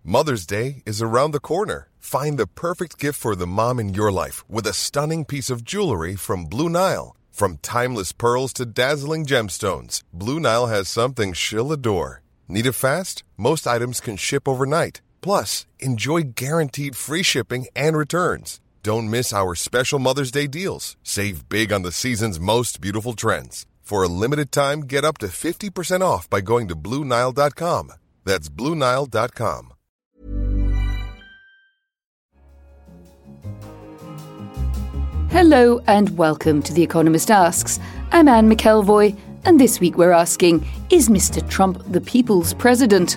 Mother's Day is around the corner. Find the perfect gift for the mom in your life with a stunning piece of jewelry from Blue Nile. From timeless pearls to dazzling gemstones, Blue Nile has something she'll adore. Need it fast? Most items can ship overnight. Plus, enjoy guaranteed free shipping and returns. Don't miss our special Mother's Day deals. Save big on the season's most beautiful trends. For a limited time, get up to 50% off by going to BlueNile.com. That's BlueNile.com. Hello and welcome to The Economist Asks. I'm Anne McElvoy, and this week we're asking, is Mr. Trump the people's president?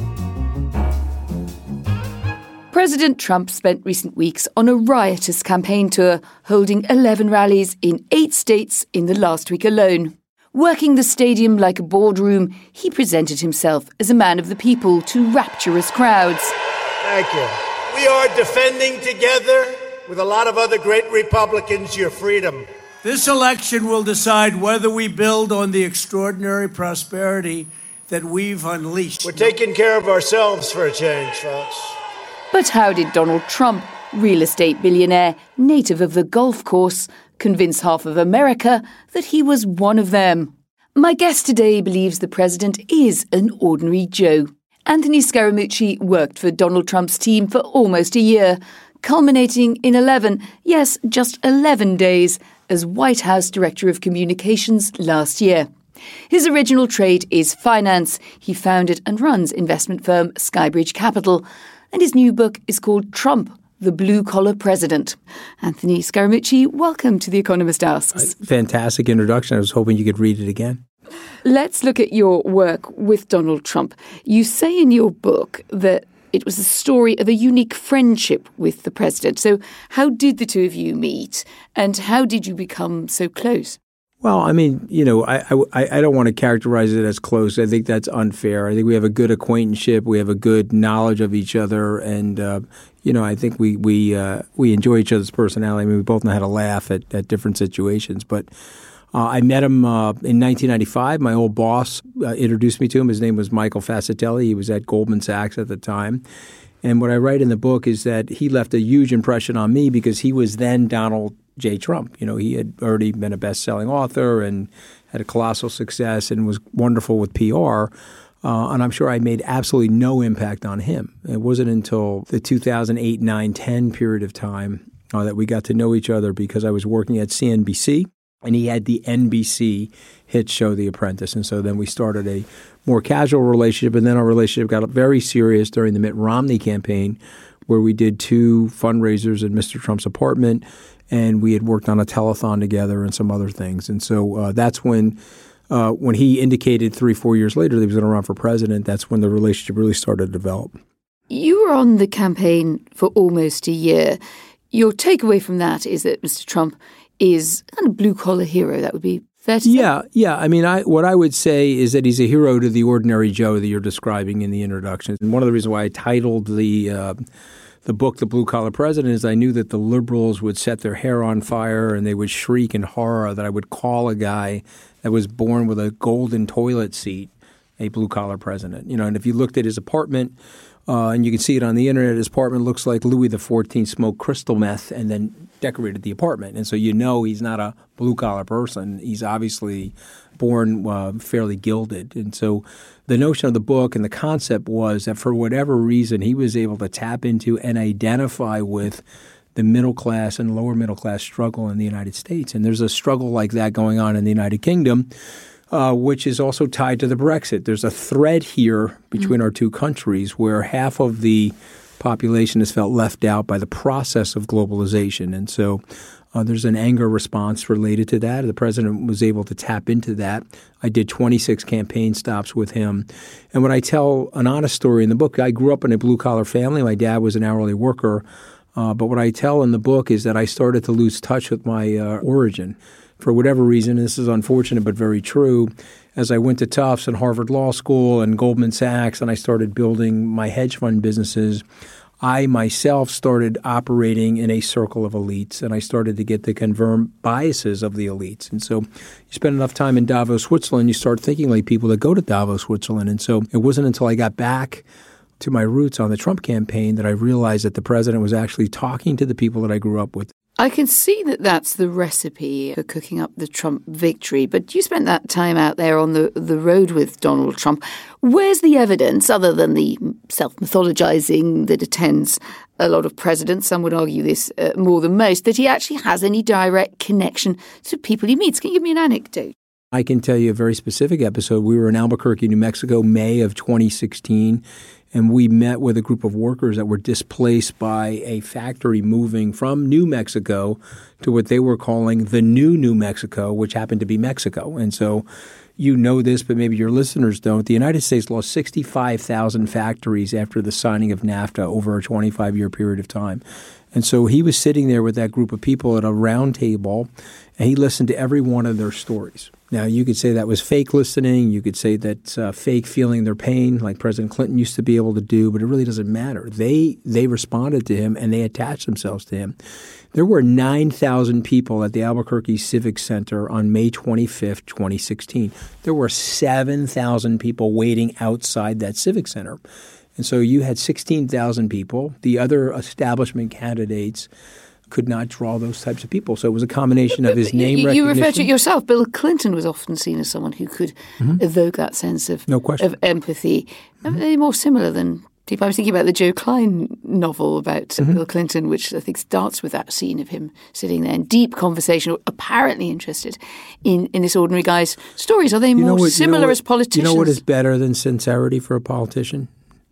President Trump spent recent weeks on a riotous campaign tour, holding 11 rallies in 8 states in the last week alone. Working the stadium like a boardroom, he presented himself as a man of the people to rapturous crowds. Thank you. We are defending together, with a lot of other great Republicans, your freedom. This election will decide whether we build on the extraordinary prosperity that we've unleashed. We're taking care of ourselves for a change, folks. But how did Donald Trump, real estate billionaire, native of the golf course, convince half of America that he was one of them? My guest today believes the president is an ordinary Joe. Anthony Scaramucci worked for Donald Trump's team for almost a year, culminating in 11 days as White House Director of Communications last year. His original trade is finance. He founded and runs investment firm Skybridge Capital, and his new book is called Trump, the Blue-Collar President. Anthony Scaramucci, welcome to The Economist Asks. Fantastic introduction. I was hoping you could read it again. Let's look at your work with Donald Trump. You say in your book that it was a story of a unique friendship with the president. So how did the two of you meet, and how did you become so close? Well, I mean, I don't want to characterize it as close. I think that's unfair. I think we have a good acquaintanceship. We have a good knowledge of each other, and I think we enjoy each other's personality. I mean, we both know how to laugh at different situations. But I met him in 1995. My old boss introduced me to him. His name was Michael Fascitelli. He was at Goldman Sachs at the time. And what I write in the book is that he left a huge impression on me because he was then Donald J. Trump. You know, he had already been a best-selling author and had a colossal success and was wonderful with PR. And I'm sure I made absolutely no impact on him. It wasn't until the 2008, 9, 10 period of time that we got to know each other because I was working at CNBC. And he had the NBC hit show The Apprentice. And so then we started a more casual relationship. And then our relationship got very serious during the Mitt Romney campaign, where we did 2 fundraisers in Mr. Trump's apartment. And we had worked on a telethon together and some other things. And so that's when he indicated 3-4 years later that he was going to run for president, that's when the relationship really started to develop. You were on the campaign for almost a year. Your takeaway from that is that Mr. Trump is kind of blue-collar hero. That would be fair to say? Yeah. I mean, what I would say is that he's a hero to the ordinary Joe that you're describing in the introduction. And one of the reasons why I titled the book The Blue-Collar President is I knew that the liberals would set their hair on fire and they would shriek in horror that I would call a guy that was born with a golden toilet seat a blue-collar president. You know, and if you looked at his apartment, and you can see it on the internet, his apartment looks like Louis XIV smoked crystal meth and then decorated the apartment. And so you know he's not a blue-collar person. He's obviously born fairly gilded. And so the notion of the book and the concept was that for whatever reason, he was able to tap into and identify with the middle class and lower middle class struggle in the United States. And there's a struggle like that going on in the United Kingdom, which is also tied to the Brexit. There's a thread here between our two countries where half of the population has felt left out by the process of globalization. And so there's an anger response related to that. The president was able to tap into that. I did 26 campaign stops with him. And when I tell an honest story in the book, I grew up in a blue-collar family. My dad was an hourly worker. But what I tell in the book is that I started to lose touch with my origin. For whatever reason, this is unfortunate but very true, as I went to Tufts and Harvard Law School and Goldman Sachs and I started building my hedge fund businesses, I myself started operating in a circle of elites, and I started to get the confirmed biases of the elites. And so you spend enough time in Davos, Switzerland, you start thinking like people that go to Davos, Switzerland. And so it wasn't until I got back to my roots on the Trump campaign that I realized that the president was actually talking to the people that I grew up with. I can see that that's the recipe for cooking up the Trump victory, but you spent that time out there on the road with Donald Trump. Where's the evidence, other than the self-mythologizing that attends a lot of presidents, some would argue this more than most, that he actually has any direct connection to people he meets? Can you give me an anecdote? I can tell you a very specific episode. We were in Albuquerque, New Mexico, May of 2016, and we met with a group of workers that were displaced by a factory moving from New Mexico to what they were calling the new New Mexico, which happened to be Mexico. And so you know this, but maybe your listeners don't. The United States lost 65,000 factories after the signing of NAFTA over a 25-year period of time. And so he was sitting there with that group of people at a round table, and he listened to every one of their stories. Now, you could say that was fake listening. You could say that's fake feeling their pain, like President Clinton used to be able to do, but it really doesn't matter. They responded to him, and they attached themselves to him. There were 9,000 people at the Albuquerque Civic Center on May 25th, 2016. There were 7,000 people waiting outside that Civic Center. And so you had 16,000 people. The other establishment candidates could not draw those types of people. So it was a combination of his name recognition. You refer to it yourself. Bill Clinton was often seen as someone who could evoke that sense of empathy. Are they more similar than people? I was thinking about the Joe Klein novel about Bill Clinton, which I think starts with that scene of him sitting there in deep conversation, apparently interested in this ordinary guy's stories. Are they more similar as politicians? You know what is better than sincerity for a politician?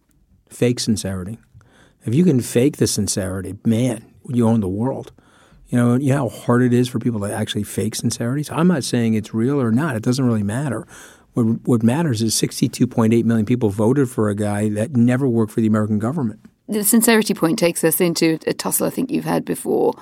Fake sincerity. If you can fake the sincerity, man, you own the world. You know how hard it is for people to actually fake sincerity? So I'm not saying it's real or not. It doesn't really matter. What matters is 62.8 million people voted for a guy that never worked for the American government. The sincerity point takes us into a tussle I think you've had before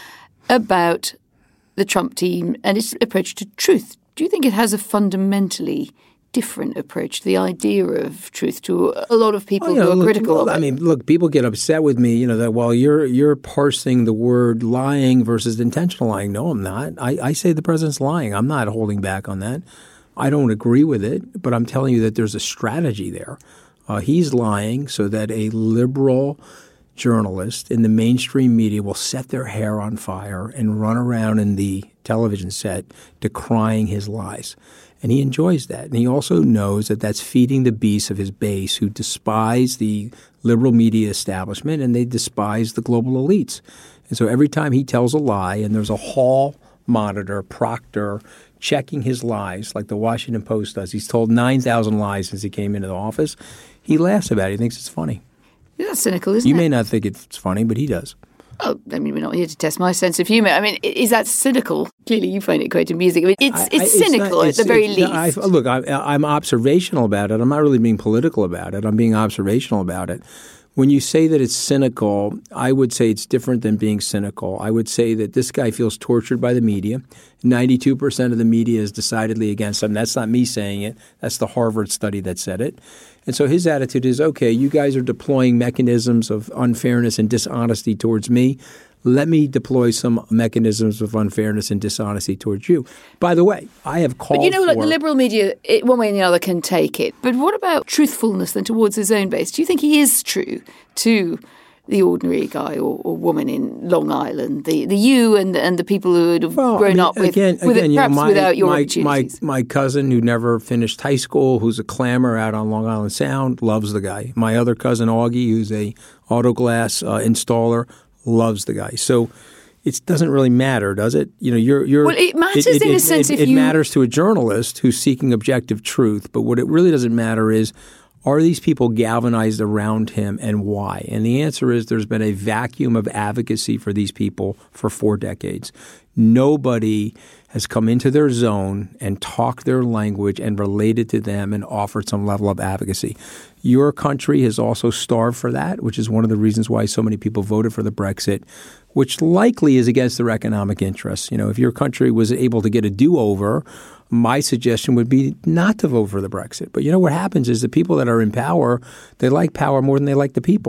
about the Trump team and its approach to truth. Do you think it has a fundamentally different approach to the idea of truth to a lot of people who are critical of it? I mean, look, people get upset with me, that while you're parsing the word lying versus intentional lying. No, I'm not. I say the president's lying. I'm not holding back on that. I don't agree with it, but I'm telling you that there's a strategy there. He's lying so that a liberal journalist in the mainstream media will set their hair on fire and run around in the television set decrying his lies. And he enjoys that. And he also knows that that's feeding the beasts of his base who despise the liberal media establishment and they despise the global elites. And so every time he tells a lie and there's a hall monitor, proctor, checking his lies like the Washington Post does, he's told 9,000 lies since he came into the office, he laughs about it. He thinks it's funny. That's cynical, isn't it? You may not think it's funny, but he does. Oh, I mean, we're not here to test my sense of humour. I mean, is that cynical? Clearly, you find it quite amusing. I mean, it's cynical at the very least. Look, I'm observational about it. I'm not really being political about it. I'm being observational about it. When you say that it's cynical, I would say it's different than being cynical. I would say that this guy feels tortured by the media. 92% of the media is decidedly against him. That's not me saying it. That's the Harvard study that said it. And so his attitude is, okay, you guys are deploying mechanisms of unfairness and dishonesty towards me. Let me deploy some mechanisms of unfairness and dishonesty towards you. By the way, I have called But like the liberal media, one way or the other, can take it. But what about truthfulness then towards his own base? Do you think he is true to the ordinary guy or woman in Long Island, the you and the people who have grown up with it, perhaps without your opportunities? My cousin who never finished high school, who's a clamor out on Long Island Sound, loves the guy. My other cousin, Augie, who's a auto glass installer, loves the guy. So it doesn't really matter, does it? You're well, it matters in a sense if it matters to a journalist who's seeking objective truth. But what it really doesn't matter is, are these people galvanized around him and why? And the answer is there's been a vacuum of advocacy for these people for 4 decades. Nobody has come into their zone and talked their language and related to them and offered some level of advocacy. Your country has also starved for that, which is one of the reasons why so many people voted for the Brexit, which likely is against their economic interests. If your country was able to get a do-over, my suggestion would be not to vote for the Brexit. But what happens is the people that are in power, they like power more than they like the people.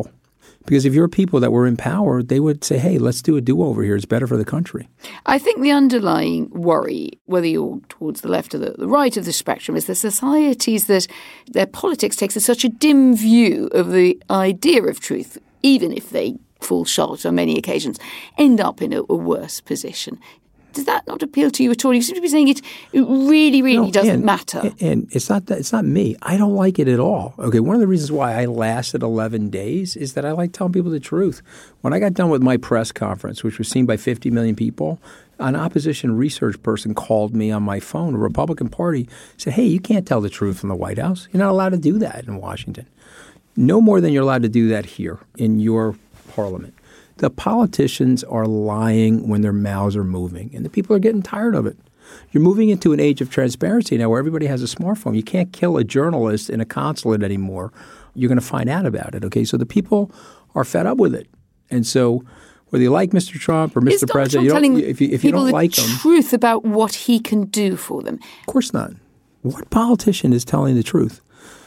Because if your people that were in power, they would say, hey, let's do a do-over here. It's better for the country. I think the underlying worry, whether you're towards the left or the right of the spectrum, is the societies that their politics takes such a dim view of the idea of truth, even if they fall short on many occasions, end up in a worse position. Does that not appeal to you at all? You seem to be saying it really doesn't matter. And it's not me. I don't like it at all. Okay, one of the reasons why I lasted 11 days is that I like telling people the truth. When I got done with my press conference, which was seen by 50 million people, an opposition research person called me on my phone, a Republican Party, said, hey, you can't tell the truth from the White House. You're not allowed to do that in Washington. No more than you're allowed to do that here in your parliament. The politicians are lying when their mouths are moving, and the people are getting tired of it. You're moving into an age of transparency now where everybody has a smartphone. You can't kill a journalist in a consulate anymore. You're going to find out about it, okay? So the people are fed up with it. And so whether you like Mr. Trump or Mr. President, if you don't like him. The truth about what he can do for them. Of course not. What politician is telling the truth?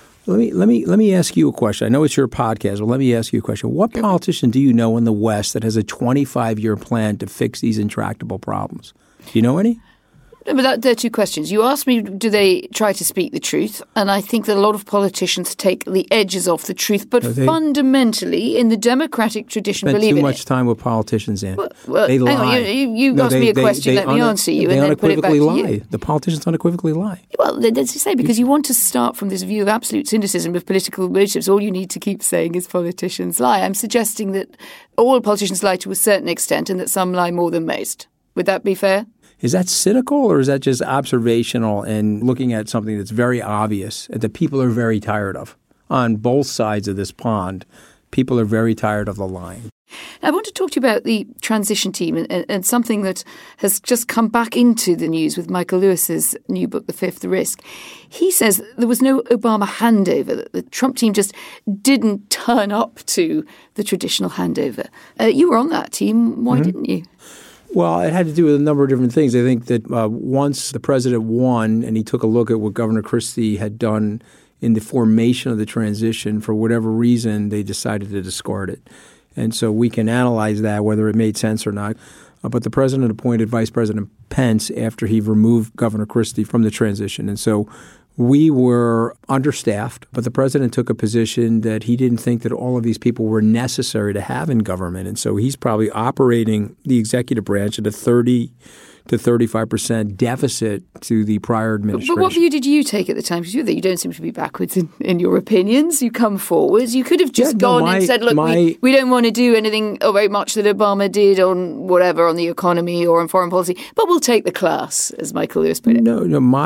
Let me ask you a question. I know it's your podcast, but let me ask you a question. What politician do you know in the West that has a 25-year plan to fix these intractable problems? Do you know any? But there are two questions. You asked me, do they try to speak the truth? And I think that a lot of politicians take the edges off the truth. But fundamentally, in the democratic tradition, believe in it. Spend too much time with politicians, Ann. Well, they lie. Hang on, you asked me a question. Let me answer you and then put it back to you. The politicians unequivocally lie. Well, as you say, because you want to start from this view of absolute cynicism of political motives. All you need to keep saying is politicians lie. I'm suggesting that all politicians lie to a certain extent and that some lie more than most. Would that be fair? Is that cynical or is that just observational and looking at something that's very obvious and that people are very tired of? On both sides of this pond, people are very tired of the lying. I want to talk to you about the transition team and something that has just come back into the news with Michael Lewis's new book, The Fifth Risk. He says there was no Obama handover, that the Trump team just didn't turn up to the traditional handover. You were on that team. Why didn't you? Well, it had to do with a number of different things. I think that once the president won and he took a look at what Governor Christie had done in the formation of the transition, for whatever reason, they decided to discard it. And so we can analyze that, whether it made sense or not. But the president appointed Vice President Pence after he removed Governor Christie from the transition. And so we were understaffed, but the president took a position that he didn't think that all of these people were necessary to have in government. And so he's probably operating the executive branch at a 30 to 35% deficit to the prior administration. But what view did you take at the time? Because you don't seem to be backwards in your opinions. You come forwards. You could have just gone and said, look, we don't want to do anything or very much that Obama did on whatever, on the economy or on foreign policy, but we'll take the class, as Michael Lewis put it. No,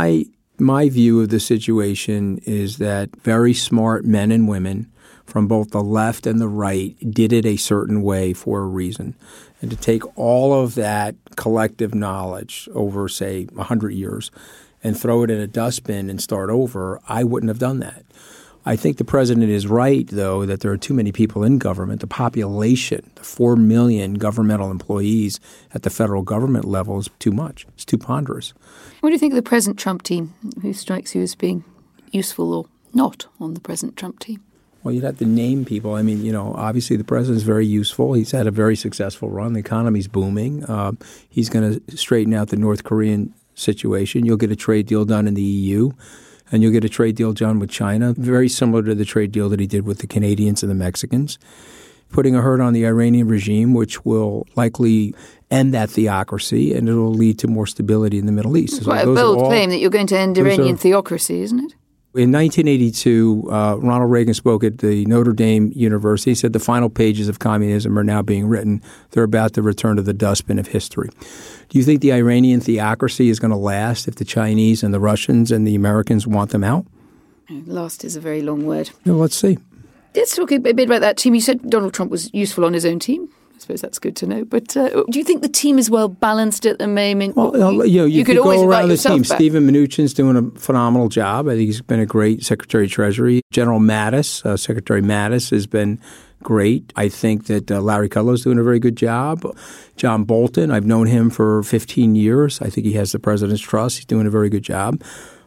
my view of the situation is that very smart men and women from both the left and the right did it a certain way for a reason. And to take all of that collective knowledge over, say, 100 years and throw it in a dustbin and start over, I wouldn't have done that. I think the president is right, though, that there are too many people in government. The population, the 4 million governmental employees at the federal government level is too much. It's too ponderous. What do you think of the present Trump team? Who strikes you as being useful or not on the present Trump team? Well, you'd have to name people. I mean, obviously the president's very useful. He's had a very successful run. The economy's booming. He's going to straighten out the North Korean situation. You'll get a trade deal done in the EU. And you'll get a trade deal done with China, very similar to the trade deal that he did with the Canadians and the Mexicans, putting a hurt on the Iranian regime, which will likely end that theocracy, and it will lead to more stability in the Middle East. It's quite a bold claim that you're going to end Iranian theocracy, isn't it? In 1982, Ronald Reagan spoke at the Notre Dame University. He said the final pages of communism are now being written. They're about to return to the dustbin of history. Do you think the Iranian theocracy is going to last if the Chinese and the Russians and the Americans want them out? Last is a very long word. Well, let's see. Let's talk a bit about that team. You said Donald Trump was useful on his own team. I suppose that's good to know. But do you think the team is well balanced at the moment? Well, you could always go around the team. Back. Stephen Mnuchin's doing a phenomenal job. I think he's been a great Secretary of Treasury. General Mattis, Secretary Mattis, has been great. I think that Larry Kudlow's doing a very good job. John Bolton, I've known him for 15 years. I think he has the president's trust. He's doing a very good job.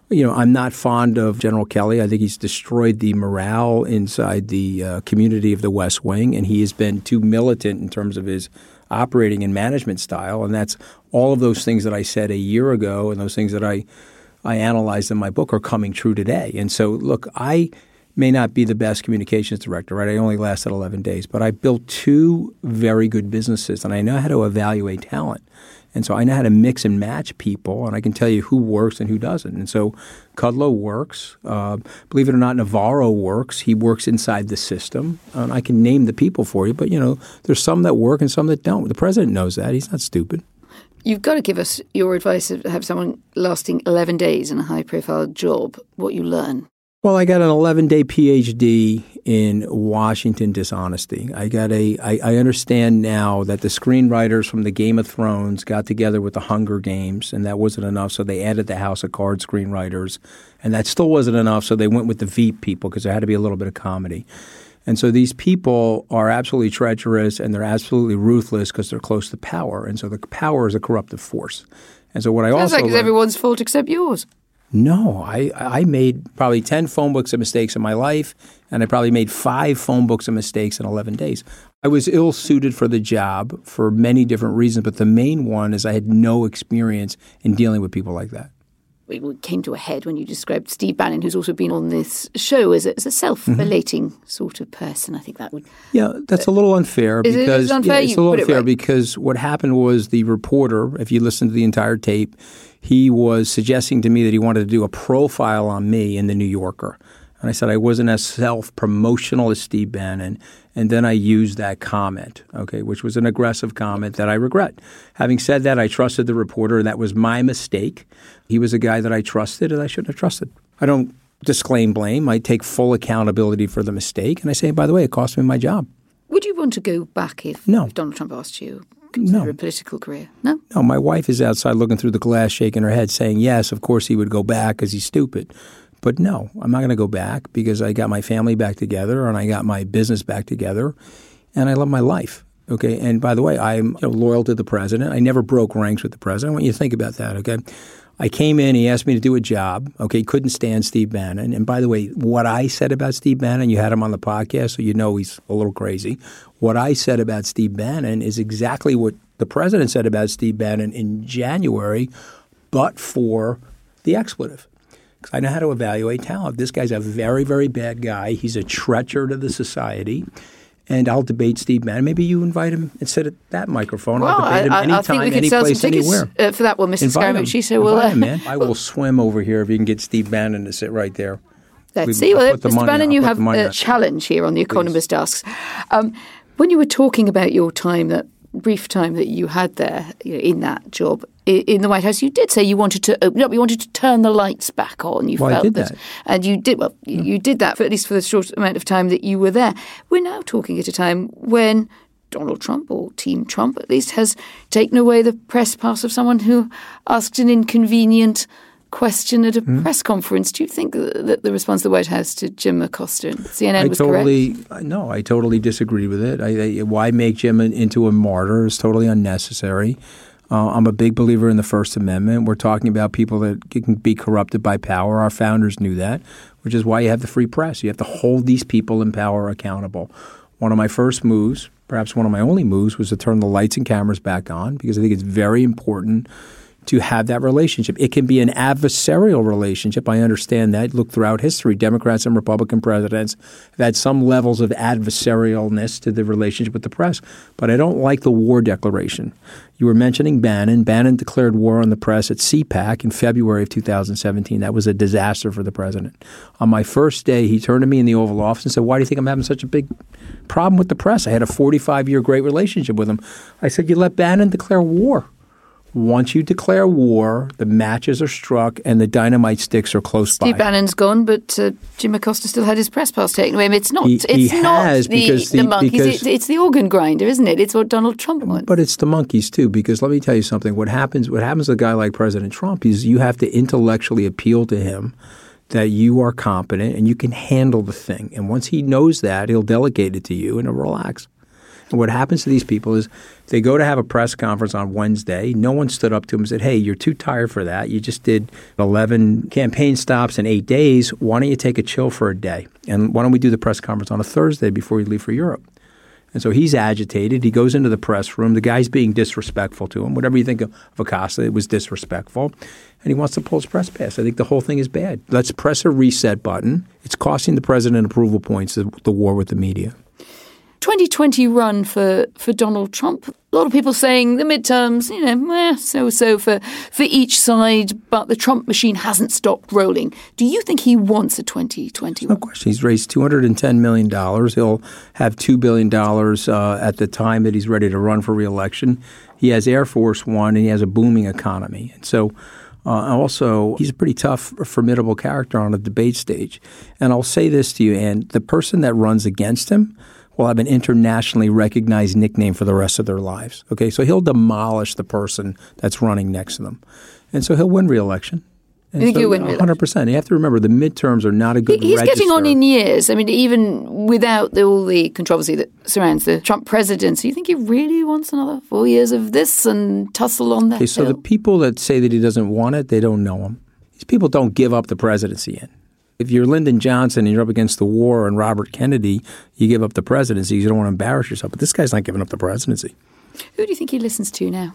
I'm not fond of General Kelly. I think he's destroyed the morale inside the community of the West Wing, and he has been too militant in terms of his operating and management style. And that's all of those things that I said a year ago and those things that I analyzed in my book are coming true today. And so, look, I may not be the best communications director, right? I only lasted 11 days, but I built 2 very good businesses, and I know how to evaluate talent. And so I know how to mix and match people, and I can tell you who works and who doesn't. And so Kudlow works. Believe it or not, Navarro works. He works inside the system. And I can name the people for you, but, there's some that work and some that don't. The president knows that. He's not stupid. You've got to give us your advice to have someone lasting 11 days in a high-profile job, what you learn. Well, I got an 11-day PhD in Washington dishonesty. I understand now that the screenwriters from the Game of Thrones got together with the Hunger Games, and that wasn't enough, so they added the House of Cards screenwriters. And that still wasn't enough, so they went with the Veep people because there had to be a little bit of comedy. And so these people are absolutely treacherous, and they're absolutely ruthless because they're close to power. And so the power is a corruptive force. And so what I Sounds also like it's everyone's fault except yours. No, I made probably 10 phone books of mistakes in my life, and I probably made 5 phone books of mistakes in 11 days. I was ill-suited for the job for many different reasons, but the main one is I had no experience in dealing with people like that. It came to a head when you described Steve Bannon, who's also been on this show as a self-relating sort of person. I think that would... Yeah, that's a little unfair. Is it unfair? It's a little unfair because what happened was the reporter, if you listen to the entire tape, he was suggesting to me that he wanted to do a profile on me in The New Yorker. And I said I wasn't as self-promotional as Steve Bannon. And then I used that comment, which was an aggressive comment that I regret. Having said that, I trusted the reporter. That was my mistake. He was a guy that I trusted and I shouldn't have trusted. I don't disclaim blame. I take full accountability for the mistake. And I say, by the way, it cost me my job. Would you want to go back if Donald Trump asked you? Consider a political career? No? No, my wife is outside looking through the glass, shaking her head, saying, yes, of course he would go back because he's stupid. But no, I'm not going to go back because I got my family back together and I got my business back together and I love my life. Okay. And by the way, I'm loyal to the president. I never broke ranks with the president. I want you to think about that. Okay. I came in, he asked me to do a job. Okay. Couldn't stand Steve Bannon. And by the way, what I said about Steve Bannon, you had him on the podcast, so you know he's a little crazy. What I said about Steve Bannon is exactly what the president said about Steve Bannon in January, but for the expletive. Because I know how to evaluate talent. This guy's a very, very bad guy. He's a treacher to the society. And I'll debate Steve Bannon. Maybe you invite him and sit at that microphone. Well, I'll debate him anytime, I think we could sell some tickets anywhere. For that one, Mr. Scaramucci. So invite him, man. I will swim over here if you can get Steve Bannon to sit right there. Let's see. Well, Mr. Bannon, you have a challenge here on The Economist Asks. When you were talking about your time, that brief time that you had there in that job in the White House, you did say you wanted to open up. You wanted to turn the lights back on. You felt I did that. And you did. Well, you did that for at least for the short amount of time that you were there. We're now talking at a time when Donald Trump, or Team Trump at least, has taken away the press pass of someone who asked an inconvenient question at a press conference. Do you think that the response of the White House to Jim Acosta and CNN was correct? No, I totally disagree with it. Why make Jim into a martyr is totally unnecessary. I'm a big believer in the First Amendment. We're talking about people that can be corrupted by power. Our founders knew that, which is why you have the free press. You have to hold these people in power accountable. One of my first moves, perhaps one of my only moves, was to turn the lights and cameras back on because I think it's very important to have that relationship. It can be an adversarial relationship. I understand that. Look throughout history, Democrats and Republican presidents have had some levels of adversarialness to the relationship with the press. But I don't like the war declaration. You were mentioning Bannon. Bannon declared war on the press at CPAC in February of 2017. That was a disaster for the president. On my first day, he turned to me in the Oval Office and said, why do you think I'm having such a big problem with the press? I had a 45-year great relationship with him. I said, you let Bannon declare war. Once you declare war, the matches are struck and the dynamite sticks are close by. Steve Bannon's gone, but Jim Acosta still had his press pass taken away. I mean, it's not. It's the monkeys. It's the organ grinder, isn't it? It's what Donald Trump wants. But it's the monkeys too, because let me tell you something. What happens to a guy like President Trump is you have to intellectually appeal to him that you are competent and you can handle the thing. And once he knows that, he'll delegate it to you and he'll relax. And what happens to these people is they go to have a press conference on Wednesday. No one stood up to them and said, hey, you're too tired for that. You just did 11 campaign stops in 8 days. Why don't you take a chill for a day? And why don't we do the press conference on a Thursday before you leave for Europe? And so he's agitated. He goes into the press room. The guy's being disrespectful to him. Whatever you think of Acosta, it was disrespectful. And he wants to pull his press pass. I think the whole thing is bad. Let's press a reset button. It's costing the president approval points, the war with the media. 2020 run for Donald Trump. A lot of people saying the midterms, so-so for each side, but the Trump machine hasn't stopped rolling. Do you think he wants a 2021? No question. He's raised $210 million. He'll have $2 billion at the time that he's ready to run for re-election. He has Air Force One, and he has a booming economy. And so also, he's a pretty tough, formidable character on a debate stage. And I'll say this to you, Ann, the person that runs against him will have an internationally recognized nickname for the rest of their lives. Okay, so he'll demolish the person that's running next to them. And so he'll win re-election. You think he'll win re-election? 100%. You have to remember the midterms are not a good He's register. getting on in years. I mean, even without all the controversy that surrounds the Trump presidency, you think he really wants another 4 years of this and tussle on that? Okay, so the people that say that he doesn't want it, they don't know him. These people don't give up the presidency in. If you're Lyndon Johnson and you're up against the war and Robert Kennedy, you give up the presidency. You don't want to embarrass yourself. But this guy's not giving up the presidency. Who do you think he listens to now?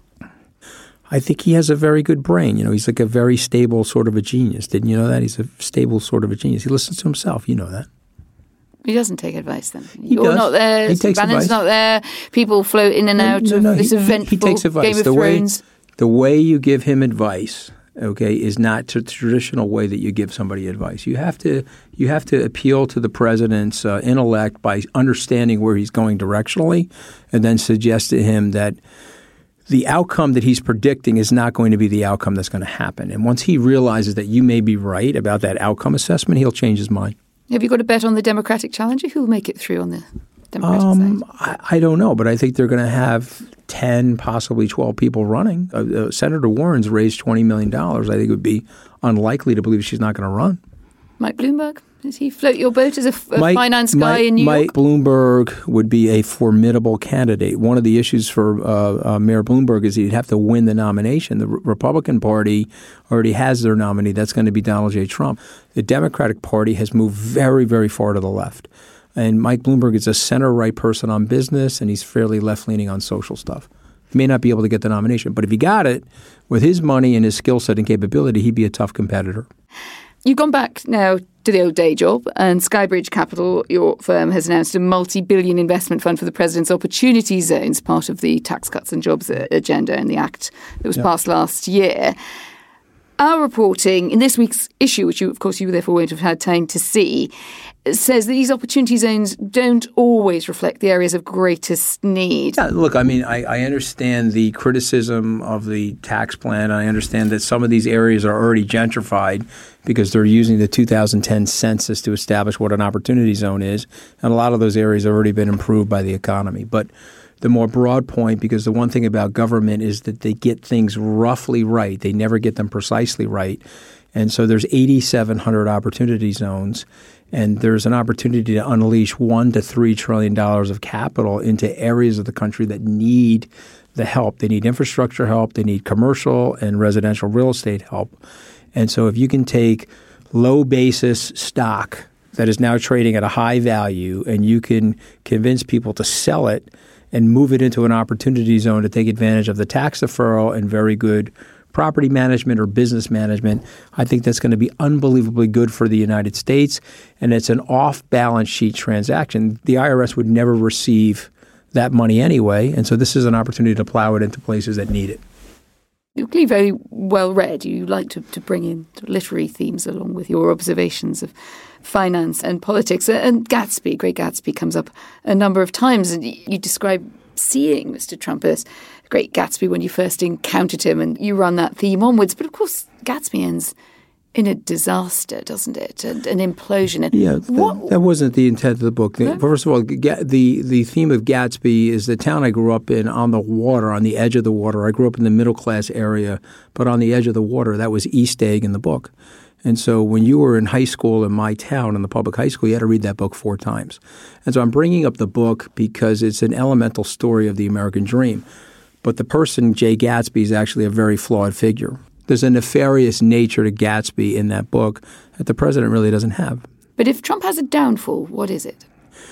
I think he has a very good brain. He's like a very stable sort of a genius. Didn't you know that? He's a stable sort of a genius. He listens to himself. You know that. He doesn't take advice then. You're not there. He takes Bannon's advice. not there. People float in and out of this eventful he takes advice. Game of Thrones. The way you give him advice, okay, is not the traditional way that you give somebody advice. You have to appeal to the president's intellect by understanding where he's going directionally, and then suggest to him that the outcome that he's predicting is not going to be the outcome that's going to happen. And once he realizes that you may be right about that outcome assessment, he'll change his mind. Have you got a bet on the Democratic challenger? Who will make it through on the Democratic side? I don't know, but I think they're going to have 10, possibly 12 people running. Senator Warren's raised $20 million. I think it would be unlikely to believe she's not going to run. Mike Bloomberg? Does he float your boat as a finance guy in New York? Mike Bloomberg would be a formidable candidate. One of the issues for Mayor Bloomberg is he'd have to win the nomination. The Republican Party already has their nominee. That's going to be Donald J. Trump. The Democratic Party has moved very, very far to the left. And Mike Bloomberg is a center-right person on business, and he's fairly left-leaning on social stuff. He may not be able to get the nomination, but if he got it, with his money and his skill set and capability, he'd be a tough competitor. You've gone back now to the old day job, and Skybridge Capital, your firm, has announced a multi-billion investment fund for the President's Opportunity Zones, part of the Tax Cuts and Jobs agenda and the Act that was passed last year. Our reporting in this week's issue, which you therefore won't have had time to see, says that these opportunity zones don't always reflect the areas of greatest need. Yeah, look, I mean, I understand the criticism of the tax plan. I understand that some of these areas are already gentrified because they're using the 2010 census to establish what an opportunity zone is. And a lot of those areas have already been improved by the economy. But the more broad point, because the one thing about government is that they get things roughly right. They never get them precisely right. And so there's 8,700 opportunity zones, and there's an opportunity to unleash $1 to $3 trillion of capital into areas of the country that need the help. They need infrastructure help. They need commercial and residential real estate help. And so if you can take low basis stock that is now trading at a high value and you can convince people to sell it and move it into an opportunity zone to take advantage of the tax deferral and very good property management or business management, I think that's going to be unbelievably good for the United States. And it's an off-balance sheet transaction. The IRS would never receive that money anyway. And so this is an opportunity to plow it into places that need it. You're clearly very well read. You like to bring in literary themes along with your observations of finance and politics. And Gatsby, Great Gatsby, comes up a number of times. And you describe seeing Mr. Trump as Great Gatsby when you first encountered him, and you run that theme onwards. But of course, Gatsby ends in a disaster, doesn't it? An implosion. And yeah, that wasn't the intent of the book. No? First of all, the theme of Gatsby is the town I grew up in on the water, on the edge of the water. I grew up in the middle-class area, but on the edge of the water. That was East Egg in the book. And so when you were in high school in my town, in the public high school, you had to read that book 4 times. And so I'm bringing up the book because it's an elemental story of the American dream. But the person, Jay Gatsby, is actually a very flawed figure. There's a nefarious nature to Gatsby in that book that the president really doesn't have. But if Trump has a downfall, what is it?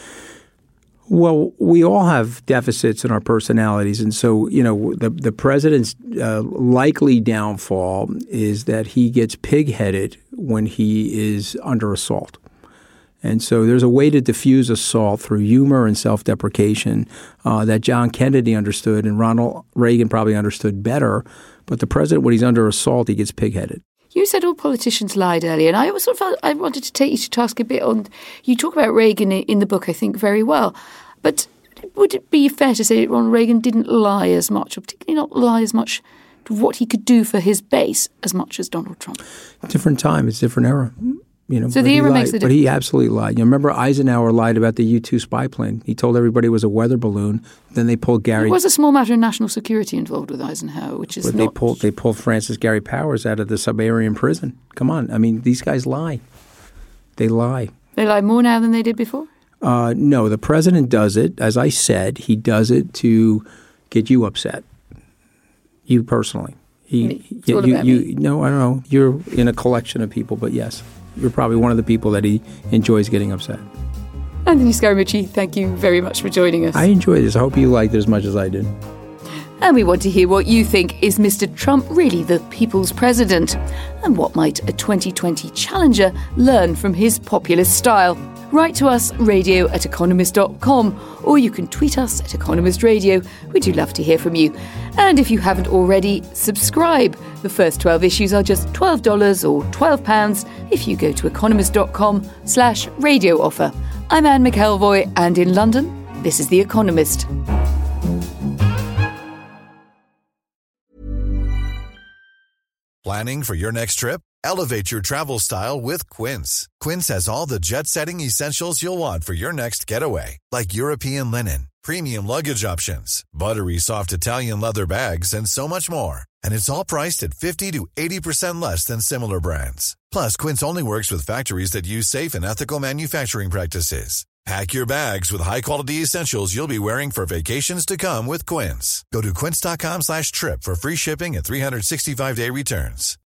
Well, we all have deficits in our personalities. And so, the president's likely downfall is that he gets pig-headed when he is under assault. And so there's a way to diffuse assault through humor and self-deprecation that John Kennedy understood and Ronald Reagan probably understood better. But the president, when he's under assault, he gets pig-headed. You said all politicians lied earlier, and I also felt I wanted to take you to task a bit on. You talk about Reagan in the book, I think, very well. But would it be fair to say that Ronald Reagan didn't lie as much, or particularly not lie as much to what he could do for his base as much as Donald Trump? Different time, it's a different era. So the era makes the difference. But he absolutely lied. Remember Eisenhower lied about the U-2 spy plane. He told everybody it was a weather balloon. Then they pulled Gary. There was a small matter of national security involved with Eisenhower, which is not. They pulled Francis Gary Powers out of the Siberian prison. Come on. I mean, these guys lie. They lie. They lie more now than they did before? No, the president does it. As I said, he does it to get you upset. You personally. It's all about me. No, I don't know. You're in a collection of people, but yes. You're probably one of the people that he enjoys getting upset. Anthony Scaramucci, thank you very much for joining us. I enjoyed this. I hope you liked it as much as I did. And we want to hear what you think. Is Mr. Trump really the people's president? And what might a 2020 challenger learn from his populist style? Write to us, radio@economist.com, or you can tweet us at Economist Radio. We do love to hear from you. And if you haven't already, subscribe. The first 12 issues are just $12 or £12 if you go to economist.com/radio offer. I'm Anne McElvoy, and in London, this is The Economist. Planning for your next trip? Elevate your travel style with Quince. Quince has all the jet-setting essentials you'll want for your next getaway, like European linen, premium luggage options, buttery soft Italian leather bags, and so much more. And it's all priced at 50 to 80% less than similar brands. Plus, Quince only works with factories that use safe and ethical manufacturing practices. Pack your bags with high-quality essentials you'll be wearing for vacations to come with Quince. Go to quince.com/trip for free shipping and 365-day returns.